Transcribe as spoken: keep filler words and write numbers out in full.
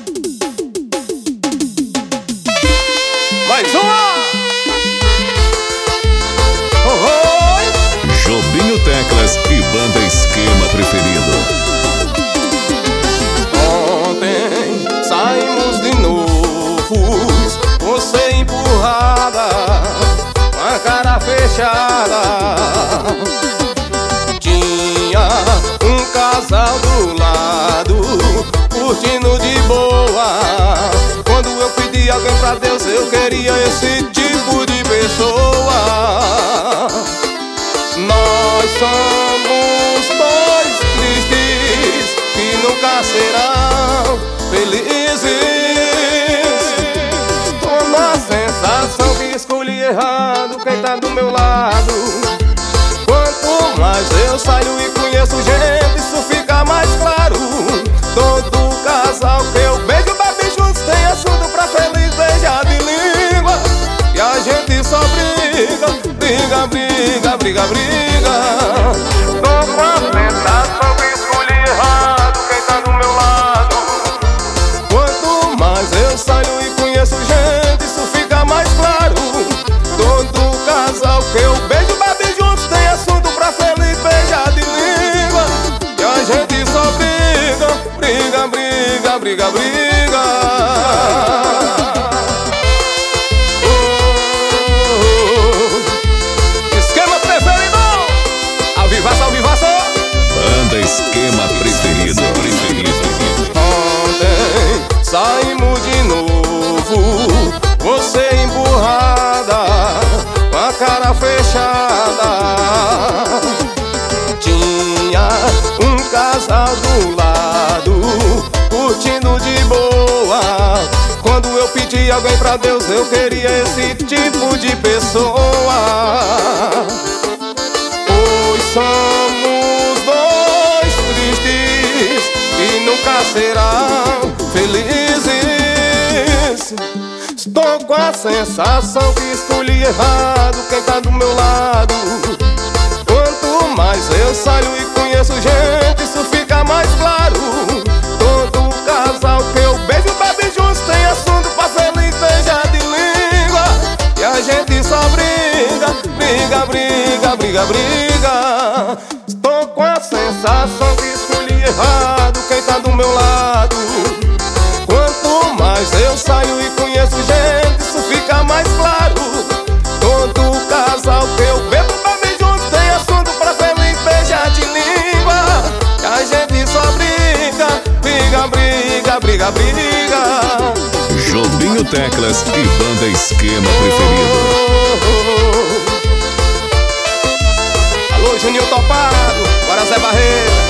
Mais uma! Oh, oh. Jobinho Teclas e Banda Esquema Preferido. Ontem saímos de novo, você empurrada, com a cara fechada. Tinha um casal do lado, curtindo de boa. Quando eu pedi alguém pra Deus, eu queria esse tipo de pessoa. Nós somos dois tristes que nunca serão felizes. Estou na sensação que escolhi errado quem tá do meu lado. Quanto mais eu saio e conheço gente, isso fica mais claro. Todo casal que eu beijo, bebe juntos, tem assunto pra feliz beijar de língua. E a gente só briga, briga, briga, briga, briga. Tô com a sensação que escolhi errado quem tá do meu lado. Quanto mais eu saio e conheço gente, isso fica mais claro. Todo casal que eu beijo, bebe juntos, tem assunto pra feliz beijar de língua. E a gente só briga, briga, briga, briga, briga. Banda Esquema Preferido. Ontem saímos de novo, você empurrada, com a cara fechada. Tinha um casal do lado, curtindo de boa. Quando eu pedi alguém pra Deus, eu queria esse tipo de pessoa. Pois somos dois tristes que nunca serão felizes. Estou com a sensação que escolhi errado quem tá do meu lado. Quanto mais eu saio e conheço gente, isso fica mais claro. Todo casal que eu beijo, bebe juntos, tem assunto pra feliz beijar de língua. E a gente só briga, briga, briga, briga, briga. Estou com a sensação que escolhi errado quem tá do meu lado. Quanto mais eu saio e conheço gente, isso fica mais claro. Todo casal que eu bebo, bebe juntos, tem assunto pra feliz beijar de língua. E a gente só briga, briga, briga, briga, briga. Jobinho Teclas e Banda Esquema Preferido. Alô, Juninho Topado, Guarazé Barreira.